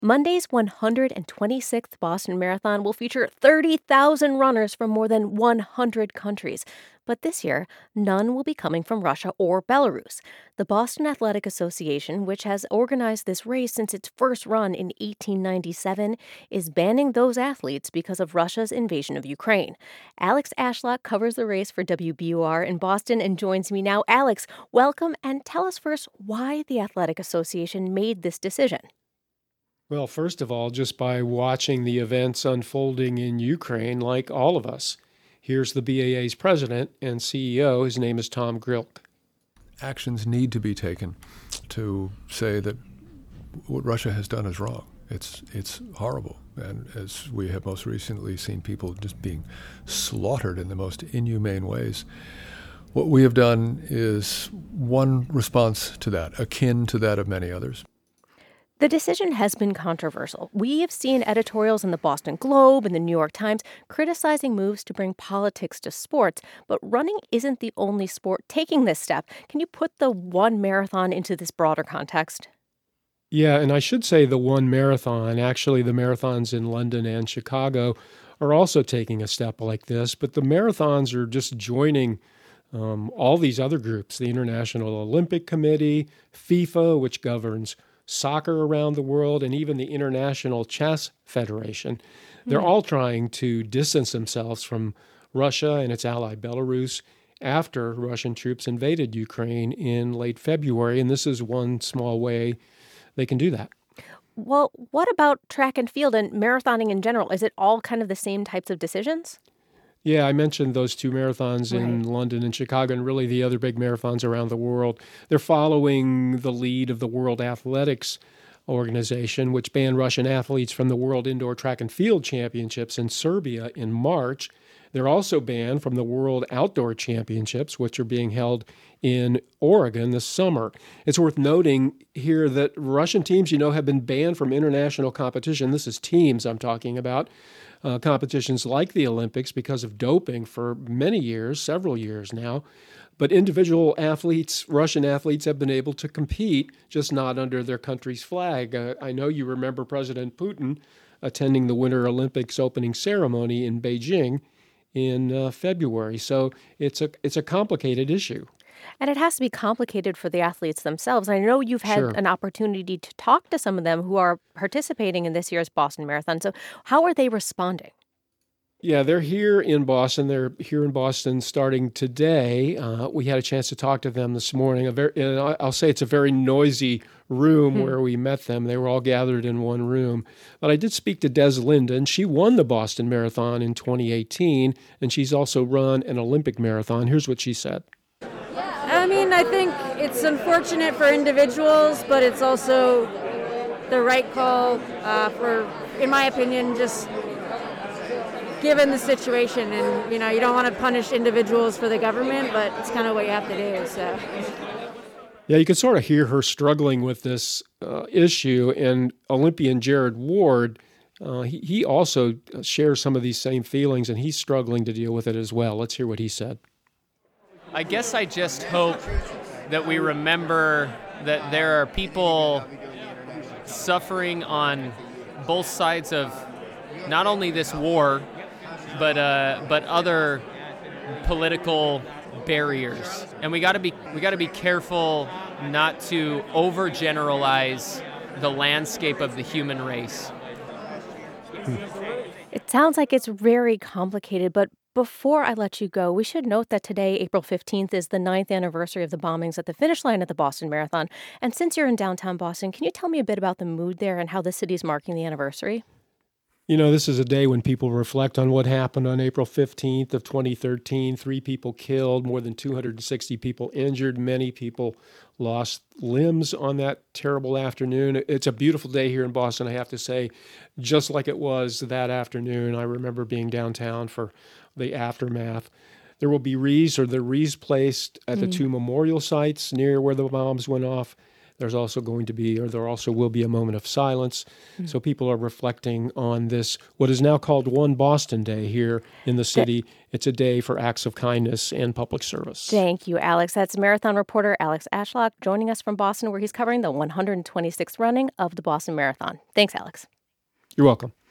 Monday's 126th Boston Marathon will feature 30,000 runners from more than 100 countries. But this year, none will be coming from Russia or Belarus. The Boston Athletic Association, which has organized this race since its first run in 1897, is banning those athletes because of Russia's invasion of Ukraine. Alex Ashlock covers the race for WBUR in Boston and joins me now. Alex, welcome, and tell us first why the Athletic Association made this decision. Well, first of all, just by watching the events unfolding in Ukraine, like all of us. Here's the BAA's president and CEO. His name is Tom Grilk. Actions need to be taken to say that what Russia has done is wrong. It's horrible. And as we have most recently seen people just being slaughtered in the most inhumane ways, what we have done is one response to that, akin to that of many others. The decision has been controversial. We have seen editorials in the Boston Globe and the New York Times criticizing moves to bring politics to sports, but running isn't the only sport taking this step. Can you put the one marathon into this broader context? Yeah, and I should say the one marathon, actually the marathons in London and Chicago are also taking a step like this, but the marathons are just joining all these other groups, the International Olympic Committee, FIFA, which governs soccer around the world, and even the International Chess Federation. They're all trying to distance themselves from Russia and its ally Belarus after Russian troops invaded Ukraine in late February, and this is one small way they can do that. Well, what about track and field and marathoning in general? Is it all kind of the same types of decisions? Yeah, I mentioned those two marathons in Right. London and Chicago, and really the other big marathons around the world. They're following the lead of the World Athletics Organization, which banned Russian athletes from the World Indoor Track and Field Championships in Serbia in March. They're also banned from the World Outdoor Championships, which are being held in Oregon this summer. It's worth noting here that Russian teams, have been banned from international competition. This is teams I'm talking about. Competitions like the Olympics because of doping for many years, several years now. But individual athletes, Russian athletes, have been able to compete, just not under their country's flag. I know you remember President Putin attending the Winter Olympics opening ceremony in Beijing in February. So it's a complicated issue. And it has to be complicated for the athletes themselves. I know you've had Sure. an opportunity to talk to some of them who are participating in this year's Boston Marathon. So how are they responding? Yeah, they're here in Boston. They're here in Boston starting today. We had a chance to talk to them this morning. I'll say it's a very noisy room where we met them. They were all gathered in one room. But I did speak to Des Linden. She won the Boston Marathon in 2018, and she's also run an Olympic marathon. Here's what she said. I think it's unfortunate for individuals, but it's also the right call in my opinion, just given the situation. And, you don't want to punish individuals for the government, but it's kind of what you have to do, so. Yeah, you can sort of hear her struggling with this issue. And Olympian Jared Ward, he also shares some of these same feelings, and he's struggling to deal with it as well. Let's hear what he said. I guess I just hope that we remember that there are people suffering on both sides of not only this war, but other political barriers, and we got to be careful not to overgeneralize the landscape of the human race. It sounds like it's very complicated, but before I let you go, we should note that today, April 15th, is the 9th anniversary of the bombings at the finish line at the Boston Marathon. And since you're in downtown Boston, can you tell me a bit about the mood there and how the city's marking the anniversary? This is a day when people reflect on what happened on April 15th of 2013. 3 people killed, more than 260 people injured. Many people lost limbs on that terrible afternoon. It's a beautiful day here in Boston, I have to say, just like it was that afternoon. I remember being downtown for the aftermath. There will be wreaths placed at the 2 memorial sites near where the bombs went off. There also will be a moment of silence. So people are reflecting on this, what is now called One Boston Day here in the city. It's a day for acts of kindness and public service. Thank you, Alex. That's marathon reporter Alex Ashlock joining us from Boston, where he's covering the 126th running of the Boston Marathon. Thanks, Alex. You're welcome.